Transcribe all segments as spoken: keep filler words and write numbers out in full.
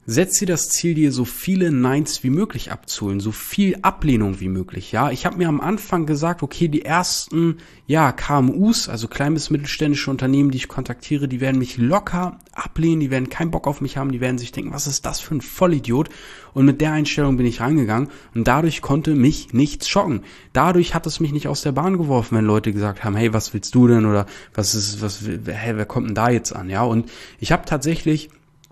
setz dir das Ziel, dir so viele Neins wie möglich abzuholen, so viel Ablehnung wie möglich, ja. Ich habe mir am Anfang gesagt, okay, die ersten, ja, K M Us, also klein bis mittelständische Unternehmen, die ich kontaktiere, die werden mich locker ablehnen, die werden keinen Bock auf mich haben, die werden sich denken, was ist das für ein Vollidiot? Und mit der Einstellung bin ich rangegangen und dadurch konnte mich nichts schocken. Dadurch hat es mich nicht aus der Bahn geworfen, wenn Leute gesagt haben, hey, was willst du denn? Oder was ist, was, hey, wer kommt denn da jetzt an? Ja, und ich habe tatsächlich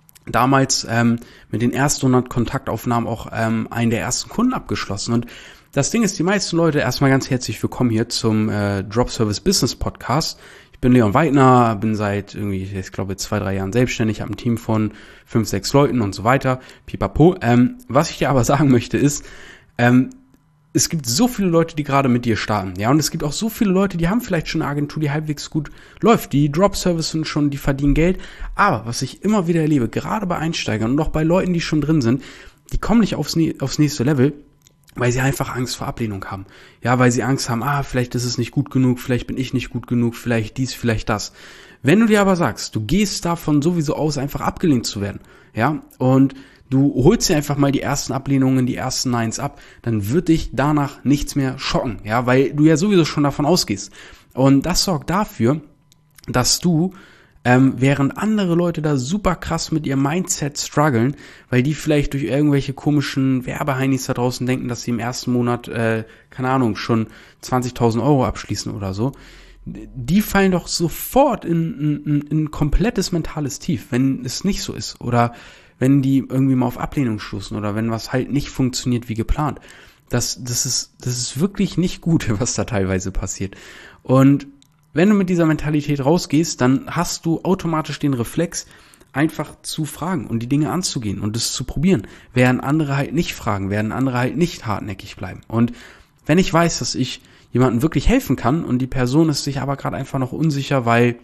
damals ähm, mit den ersten hundert Kontaktaufnahmen auch ähm, einen der ersten Kunden abgeschlossen. Und das Ding ist, die meisten Leute, erstmal ganz herzlich willkommen hier zum äh, Drop Service Business Podcast. Ich bin Leon Weidner, bin seit irgendwie, ich glaube, zwei, drei Jahren selbstständig, habe ein Team von fünf, sechs Leuten und so weiter. Pipapo. Ähm, was ich dir aber sagen möchte ist, ähm, es gibt so viele Leute, die gerade mit dir starten, ja, und es gibt auch so viele Leute, die haben vielleicht schon eine Agentur, die halbwegs gut läuft, die Drop-Service sind schon, die verdienen Geld, aber was ich immer wieder erlebe, gerade bei Einsteigern und auch bei Leuten, die schon drin sind, die kommen nicht aufs, aufs nächste Level, weil sie einfach Angst vor Ablehnung haben, ja, weil sie Angst haben, ah, vielleicht ist es nicht gut genug, vielleicht bin ich nicht gut genug, vielleicht dies, vielleicht das. Wenn du dir aber sagst, du gehst davon sowieso aus, einfach abgelehnt zu werden, ja, und du holst dir einfach mal die ersten Ablehnungen, die ersten Neins ab, dann wird dich danach nichts mehr schocken, ja, weil du ja sowieso schon davon ausgehst. Und das sorgt dafür, dass du, ähm, während andere Leute da super krass mit ihrem Mindset strugglen, weil die vielleicht durch irgendwelche komischen Werbeheinis da draußen denken, dass sie im ersten Monat, äh, keine Ahnung, schon zwanzigtausend Euro abschließen oder so, die fallen doch sofort in, in, in ein komplettes mentales Tief, wenn es nicht so ist, oder wenn die irgendwie mal auf Ablehnung stoßen oder wenn was halt nicht funktioniert wie geplant. Das, das ist, das ist wirklich nicht gut, was da teilweise passiert. Und wenn du mit dieser Mentalität rausgehst, dann hast du automatisch den Reflex, einfach zu fragen und die Dinge anzugehen und es zu probieren. Während andere halt nicht fragen, werden andere halt nicht hartnäckig bleiben. Und wenn ich weiß, dass ich jemandem wirklich helfen kann und die Person ist sich aber gerade einfach noch unsicher, weil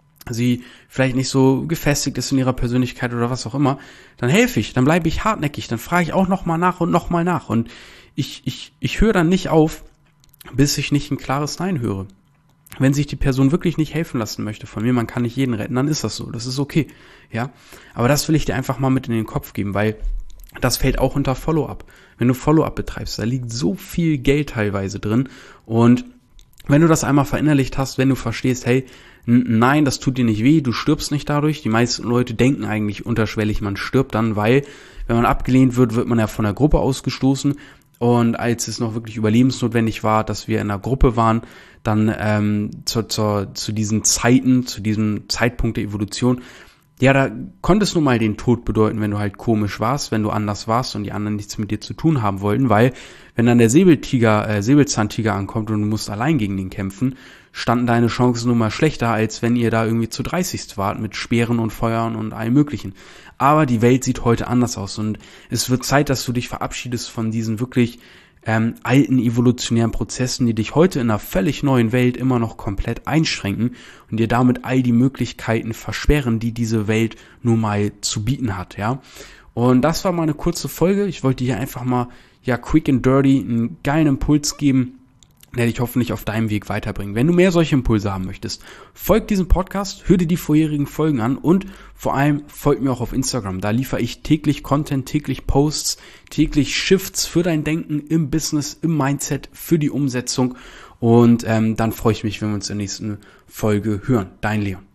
sie vielleicht nicht so gefestigt ist in ihrer Persönlichkeit oder was auch immer, dann helfe ich, dann bleibe ich hartnäckig, dann frage ich auch nochmal nach und nochmal nach und ich, ich, ich höre dann nicht auf, bis ich nicht ein klares Nein höre. Wenn sich die Person wirklich nicht helfen lassen möchte von mir, man kann nicht jeden retten, dann ist das so, das ist okay, ja. Aber das will ich dir einfach mal mit in den Kopf geben, weil das fällt auch unter Follow-up. Wenn du Follow-up betreibst, da liegt so viel Geld teilweise drin und wenn du das einmal verinnerlicht hast, wenn du verstehst, hey, nein, das tut dir nicht weh, du stirbst nicht dadurch. Die meisten Leute denken eigentlich unterschwellig, man stirbt dann, weil wenn man abgelehnt wird, wird man ja von der Gruppe ausgestoßen. Und als es noch wirklich überlebensnotwendig war, dass wir in einer Gruppe waren, dann ähm, zu, zu, zu diesen Zeiten, zu diesem Zeitpunkt der Evolution, ja, da konnte es nun mal den Tod bedeuten, wenn du halt komisch warst, wenn du anders warst und die anderen nichts mit dir zu tun haben wollten, weil wenn dann der Säbeltiger, äh, Säbelzahntiger ankommt und du musst allein gegen den kämpfen, standen deine Chancen nun mal schlechter, als wenn ihr da irgendwie zu dreißig wart mit Speeren und Feuern und allem Möglichen. Aber die Welt sieht heute anders aus und es wird Zeit, dass du dich verabschiedest von diesen wirklich ähm, alten evolutionären Prozessen, die dich heute in einer völlig neuen Welt immer noch komplett einschränken und dir damit all die Möglichkeiten versperren, die diese Welt nun mal zu bieten hat, ja. Und das war mal eine kurze Folge. Ich wollte dir einfach mal, ja, quick and dirty einen geilen Impuls geben, der dich hoffentlich auf deinem Weg weiterbringt. Wenn du mehr solche Impulse haben möchtest, folg diesem Podcast, hör dir die vorherigen Folgen an und vor allem folg mir auch auf Instagram. Da liefere ich täglich Content, täglich Posts, täglich Shifts für dein Denken im Business, im Mindset, für die Umsetzung. Und ähm, dann freue ich mich, wenn wir uns in der nächsten Folge hören. Dein Leon.